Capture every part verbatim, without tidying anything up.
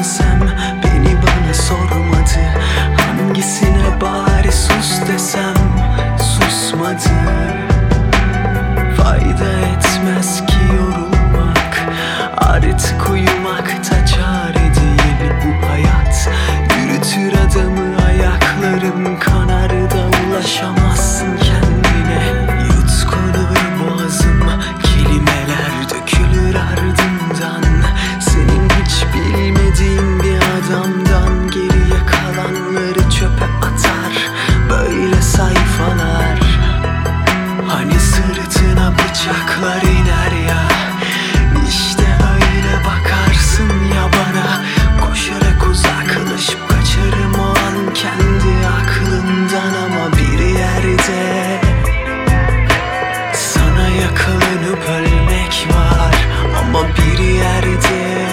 dönsem beni bana sormadı. Hangisine bari sus desem susmadı. Fayda etmez ki yorulmak, artık uyumakta çare değil bu hayat. Yürütür adamı ayakların kanar da ulaşamazsın kendine. Yutkunur boğazım, kelimeler dökülür ardından. Senin hiç bilmediğin bir adamdan geriye kalanları çöpe atar böyle sayfalar. Hani sırtına bıçaklar iner ya, işte öyle bakarsın ya bana. Koşarak uzaklaşıp kaçarım o an kendi aklımdan. Ama bir yerde sana yakalanıp ölmek var. Ama bir yerde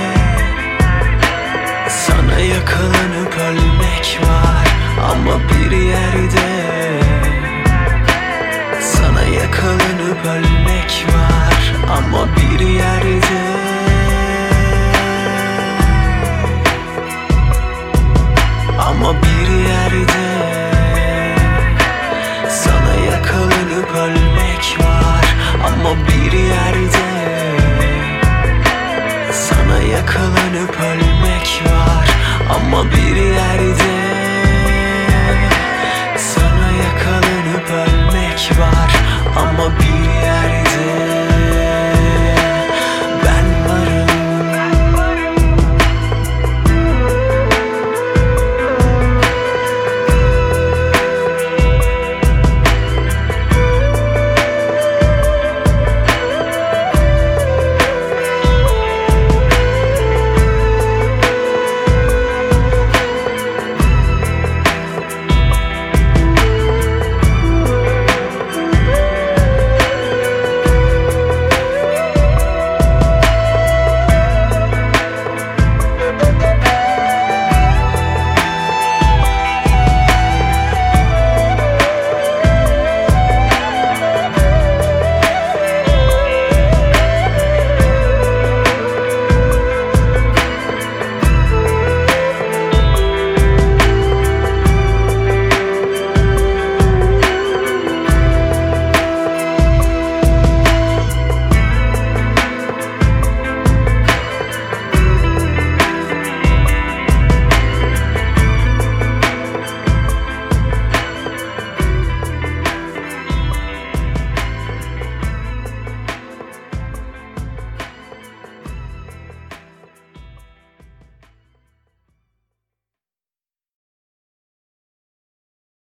sana yakalanıp ölmek var. Ama bir yerde sana yakalanıp ölmek var. Ama bir yerde